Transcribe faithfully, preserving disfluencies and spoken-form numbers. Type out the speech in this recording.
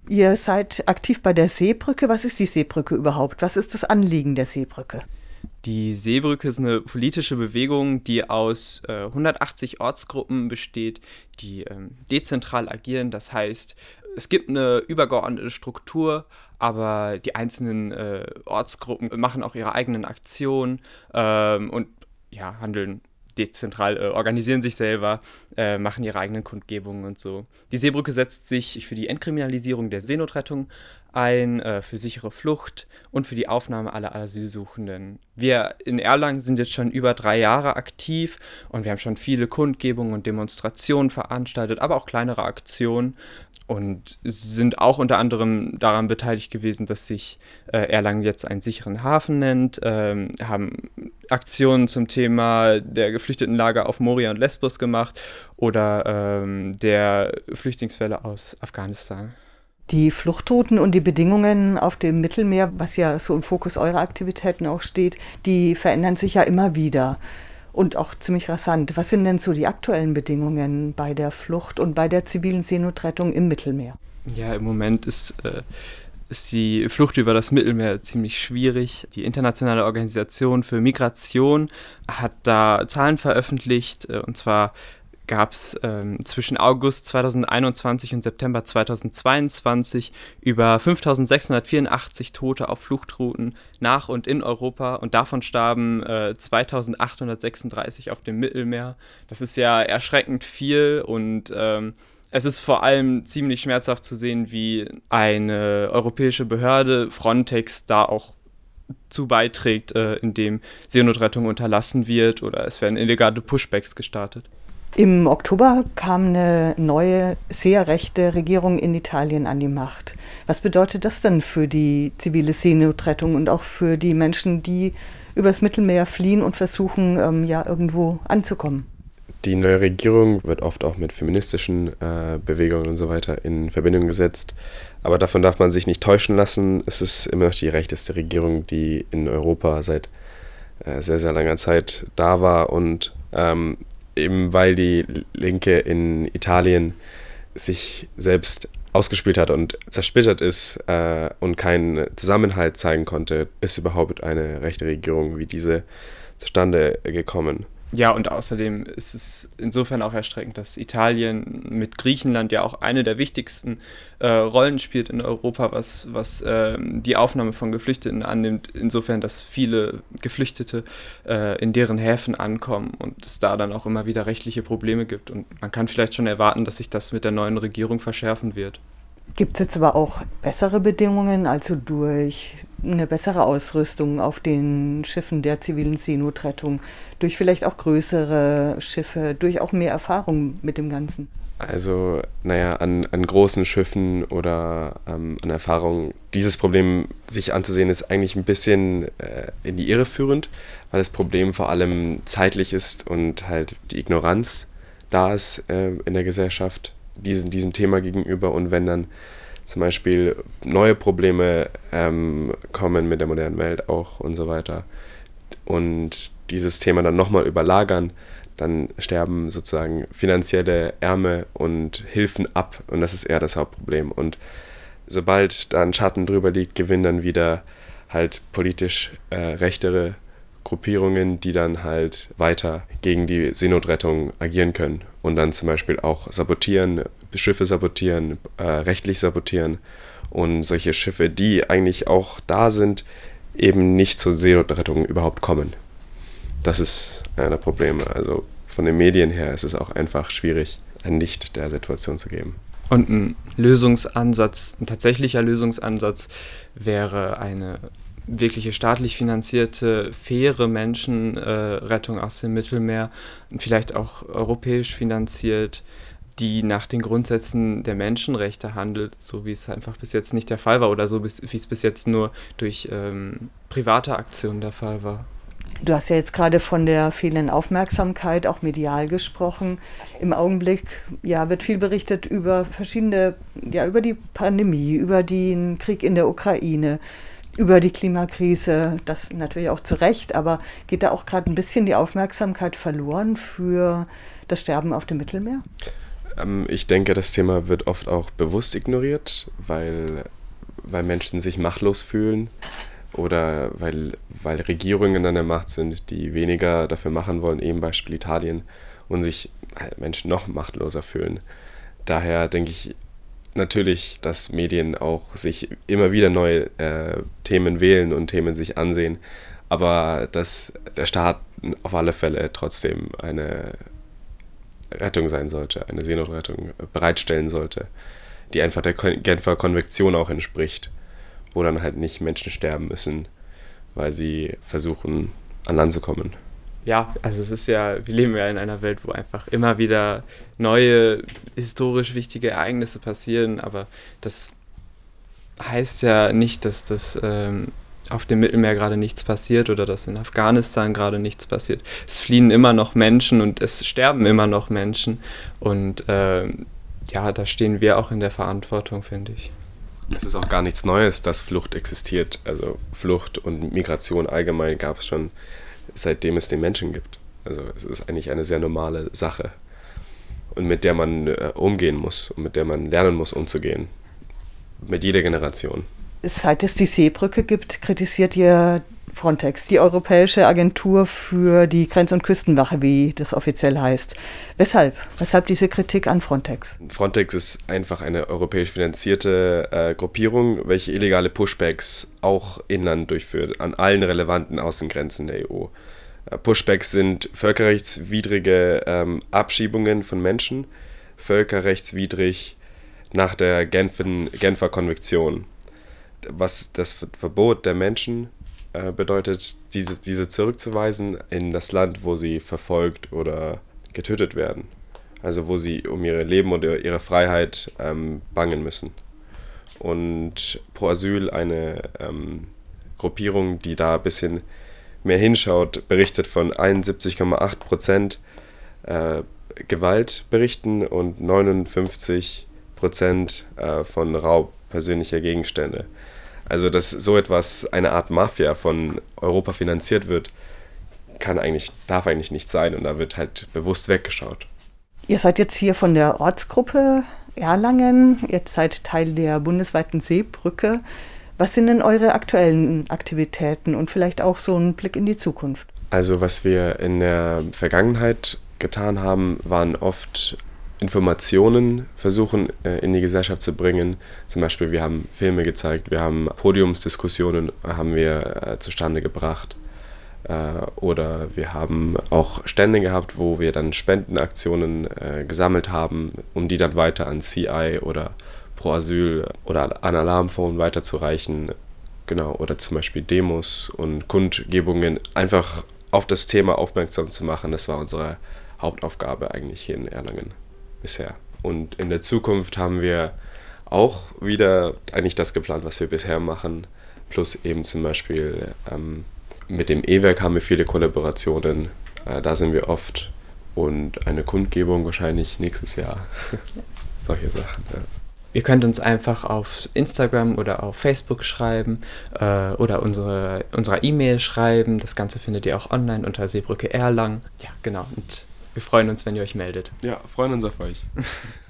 Ihr seid aktiv bei der Seebrücke. Was ist die Seebrücke überhaupt? Was ist das Anliegen der Seebrücke? Die Seebrücke ist eine politische Bewegung, die aus äh, hundertachtzig Ortsgruppen besteht, die ähm, dezentral agieren. Das heißt, es gibt eine übergeordnete Struktur, aber die einzelnen äh, Ortsgruppen machen auch ihre eigenen Aktionen ähm, und ja, handeln dezentral, äh, organisieren sich selber, äh, machen ihre eigenen Kundgebungen und so. Die Seebrücke setzt sich für die Entkriminalisierung der Seenotrettung ein, äh, für sichere Flucht und für die Aufnahme aller Asylsuchenden. Wir in Erlangen sind jetzt schon über drei Jahre aktiv und wir haben schon viele Kundgebungen und Demonstrationen veranstaltet, aber auch kleinere Aktionen und sind auch unter anderem daran beteiligt gewesen, dass sich äh, Erlangen jetzt einen sicheren Hafen nennt, ähm, haben Aktionen zum Thema der Geflüchtetenlager auf Moria und Lesbos gemacht oder ähm, der Flüchtlingswelle aus Afghanistan. Die Fluchtrouten und die Bedingungen auf dem Mittelmeer, was ja so im Fokus eurer Aktivitäten auch steht, die verändern sich ja immer wieder und auch ziemlich rasant. Was sind denn so die aktuellen Bedingungen bei der Flucht und bei der zivilen Seenotrettung im Mittelmeer? Ja, im Moment ist, äh, ist die Flucht über das Mittelmeer ziemlich schwierig. Die Internationale Organisation für Migration hat da Zahlen veröffentlicht, äh, und zwar gab es ähm, zwischen August zweitausendeinundzwanzig und September zweitausendzweiundzwanzig über fünftausendsechshundertvierundachtzig Tote auf Fluchtrouten nach und in Europa und davon starben äh, zweitausendachthundertsechsunddreißig auf dem Mittelmeer. Das ist ja erschreckend viel und ähm, es ist vor allem ziemlich schmerzhaft zu sehen, wie eine europäische Behörde, Frontex, da auch zu beiträgt, äh, indem Seenotrettung unterlassen wird oder es werden illegale Pushbacks gestartet. Im Oktober kam eine neue, sehr rechte Regierung in Italien an die Macht. Was bedeutet das denn für die zivile Seenotrettung und auch für die Menschen, die übers Mittelmeer fliehen und versuchen, ähm, ja, irgendwo anzukommen? Die neue Regierung wird oft auch mit feministischen äh, Bewegungen und so weiter in Verbindung gesetzt. Aber davon darf man sich nicht täuschen lassen. Es ist immer noch die rechteste Regierung, die in Europa seit äh, sehr, sehr langer Zeit da war und ähm, eben weil die Linke in Italien sich selbst ausgespielt hat und zersplittert ist äh, und keinen Zusammenhalt zeigen konnte, ist überhaupt eine rechte Regierung wie diese zustande gekommen. Ja, und außerdem ist es insofern auch erschreckend, dass Italien mit Griechenland ja auch eine der wichtigsten äh, Rollen spielt in Europa, was, was äh, die Aufnahme von Geflüchteten annimmt. Insofern, dass viele Geflüchtete äh, in deren Häfen ankommen und es da dann auch immer wieder rechtliche Probleme gibt. Und man kann vielleicht schon erwarten, dass sich das mit der neuen Regierung verschärfen wird. Gibt es jetzt aber auch bessere Bedingungen, also durch eine bessere Ausrüstung auf den Schiffen der zivilen Seenotrettung, durch vielleicht auch größere Schiffe, durch auch mehr Erfahrung mit dem Ganzen? Also, naja, an, an großen Schiffen oder ähm, an Erfahrung, dieses Problem sich anzusehen, ist eigentlich ein bisschen äh, in die Irre führend, weil das Problem vor allem zeitlich ist und halt die Ignoranz da ist äh, in der Gesellschaft diesem, diesem Thema gegenüber. Und wenn dann zum Beispiel neue Probleme ähm, kommen mit der modernen Welt auch und so weiter und dieses Thema dann nochmal überlagern, dann sterben sozusagen finanzielle Ärmel und Hilfen ab und das ist eher das Hauptproblem. Und sobald da ein Schatten drüber liegt, gewinnen dann wieder halt politisch äh, rechtere Gruppierungen, die dann halt weiter gegen die Seenotrettung agieren können und dann zum Beispiel auch sabotieren, Schiffe sabotieren, äh, rechtlich sabotieren und solche Schiffe, die eigentlich auch da sind, eben nicht zur Seenotrettung überhaupt kommen. Das ist einer der Probleme. Also von den Medien her ist es auch einfach schwierig, ein Licht der Situation zu geben. Und ein Lösungsansatz, ein tatsächlicher Lösungsansatz wäre eine wirkliche staatlich finanzierte, faire Menschenrettung aus dem Mittelmeer, vielleicht auch europäisch finanziert, die nach den Grundsätzen der Menschenrechte handelt, so wie es einfach bis jetzt nicht der Fall war oder so wie es bis jetzt nur durch ähm, private Aktionen der Fall war. Du hast ja jetzt gerade von der fehlenden Aufmerksamkeit, auch medial gesprochen. Im Augenblick ja, wird viel berichtet über verschiedene, ja, über die Pandemie, über den Krieg in der Ukraine, über die Klimakrise, das natürlich auch zu Recht, aber geht da auch gerade ein bisschen die Aufmerksamkeit verloren für das Sterben auf dem Mittelmeer? Ähm, ich denke, das Thema wird oft auch bewusst ignoriert, weil, weil Menschen sich machtlos fühlen oder weil, weil Regierungen an der Macht sind, die weniger dafür machen wollen, eben Beispiel Italien, und sich halt Menschen noch machtloser fühlen. Daher denke ich natürlich, dass Medien auch sich immer wieder neue äh, Themen wählen und Themen sich ansehen, aber dass der Staat auf alle Fälle trotzdem eine Rettung sein sollte, eine Seenotrettung bereitstellen sollte, die einfach der Genfer Konvention auch entspricht, wo dann halt nicht Menschen sterben müssen, weil sie versuchen, an Land zu kommen. Ja, also es ist ja, wir leben ja in einer Welt, wo einfach immer wieder neue, historisch wichtige Ereignisse passieren, aber das heißt ja nicht, dass das ähm, auf dem Mittelmeer gerade nichts passiert oder dass in Afghanistan gerade nichts passiert. Es fliehen immer noch Menschen und es sterben immer noch Menschen und ähm, ja, da stehen wir auch in der Verantwortung, finde ich. Es ist auch gar nichts Neues, dass Flucht existiert. Also Flucht und Migration allgemein gab es schon, seitdem es den Menschen gibt. Also es ist eigentlich eine sehr normale Sache und mit der man äh, umgehen muss und mit der man lernen muss, umzugehen. Mit jeder Generation. Seit es die Seebrücke gibt, kritisiert ihr Frontex, die Europäische Agentur für die Grenz- und Küstenwache, wie das offiziell heißt. Weshalb? Weshalb diese Kritik an Frontex? Frontex ist einfach eine europäisch finanzierte äh, Gruppierung, welche illegale Pushbacks auch inland durchführt, an allen relevanten Außengrenzen der E U. Äh, Pushbacks sind völkerrechtswidrige ähm, Abschiebungen von Menschen, völkerrechtswidrig nach der Genfen, Genfer Konvention. Was das Verbot der Menschen äh, bedeutet, diese, diese zurückzuweisen in das Land, wo sie verfolgt oder getötet werden. Also wo sie um ihr Leben und ihre Freiheit ähm, bangen müssen. Und Pro Asyl, eine ähm, Gruppierung, die da ein bisschen mehr hinschaut, berichtet von einundsiebzig Komma acht Prozent äh, Gewaltberichten und neunundfünfzig Prozent äh, von Raub persönlicher Gegenstände. Also, dass so etwas, eine Art Mafia von Europa finanziert wird, kann eigentlich, darf eigentlich nicht sein und da wird halt bewusst weggeschaut. Ihr seid jetzt hier von der Ortsgruppe Erlangen, ihr seid Teil der bundesweiten Seebrücke. Was sind denn eure aktuellen Aktivitäten und vielleicht auch so ein Blick in die Zukunft? Also, was wir in der Vergangenheit getan haben, waren oft Informationen versuchen äh, in die Gesellschaft zu bringen. Zum Beispiel, wir haben Filme gezeigt, wir haben Podiumsdiskussionen haben wir äh, zustande gebracht. Äh, oder wir haben auch Stände gehabt, wo wir dann Spendenaktionen äh, gesammelt haben, um die dann weiter an C I oder Pro Asyl oder an Alarmphone weiterzureichen. Genau, oder zum Beispiel Demos und Kundgebungen, einfach auf das Thema aufmerksam zu machen. Das war unsere Hauptaufgabe eigentlich hier in Erlangen bisher. Und in der Zukunft haben wir auch wieder eigentlich das geplant, was wir bisher machen. Plus eben zum Beispiel ähm, mit dem E-Werk haben wir viele Kollaborationen. Äh, da sind wir oft. Und eine Kundgebung wahrscheinlich nächstes Jahr. Solche Sachen, ja. Ihr könnt uns einfach auf Instagram oder auf Facebook schreiben äh, oder unsere, unserer E-Mail schreiben. Das Ganze findet ihr auch online unter Seebrücke Erlangen. Ja, genau. Und wir freuen uns, wenn ihr euch meldet. Ja, freuen uns auf euch.